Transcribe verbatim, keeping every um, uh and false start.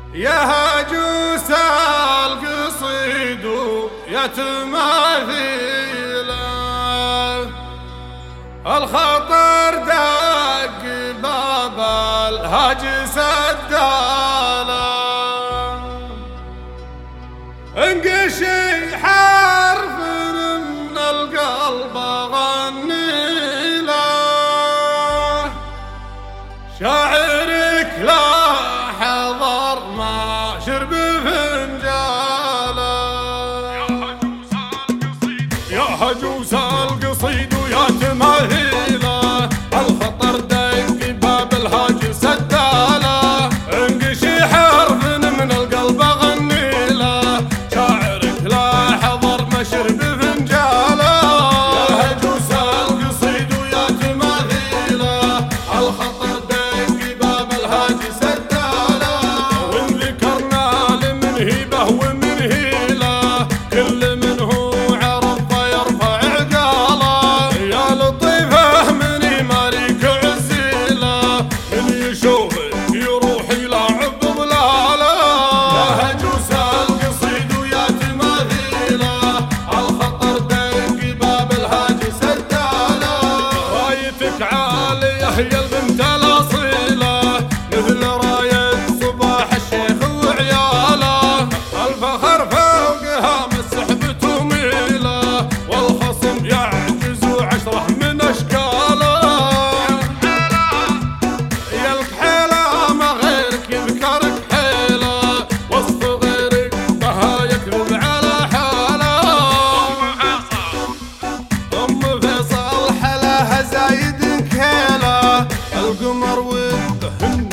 يا هجوس القصيد يا تماثيله، الخطر دق باب الهاجس الداله، انقشي حرف من القلب غني له، شاعرك لا حضر ما شرب فنجاله. يا هجوس القصيد يا تماثيله، الخطر دق باب الهاجس الداله، انقشي حرف من القلب غني له، شاعرك لا حضر ما شرب فنجاله. يا هجوس القصيد يا تماثيله، الخطر دق باب الهاجس الداله، وان ذكرنا لمن هيبه ومن هيله، كل منه عرف يرفع عقاله. يا لطيفه من يماريك عزيله، من يشوفك يروح يلعب ضلاله. يا هجوس القصيد يا تماثيله، الخطر دق باب الهاجس الداله، رايتك عاليه يا البنت الاصيله، مثل رايه صباح الشيخ وعياله، الفخر فوقها مسحبة وميله، والخصم يعجز عشره من اشكاله. يا الكحيله ما غيرك يذكرك حيله، وسط غيرك بها يكذب على حاله. ام فيصل حلاها زايد كيله، القمر والهند